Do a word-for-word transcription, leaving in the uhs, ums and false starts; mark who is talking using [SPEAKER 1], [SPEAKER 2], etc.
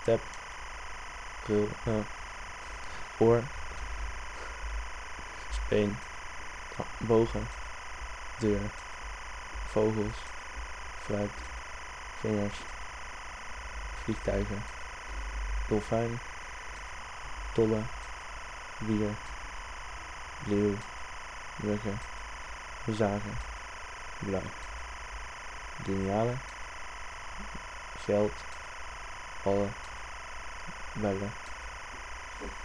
[SPEAKER 1] step, bril, uh, oor, speen, bogen, deur, vogels, fruit, vingers, vliegtuigen, dolfijn, tollen, bier, leeuw, muggen, zagen, blauw, linealen, geld, ballen, bellen,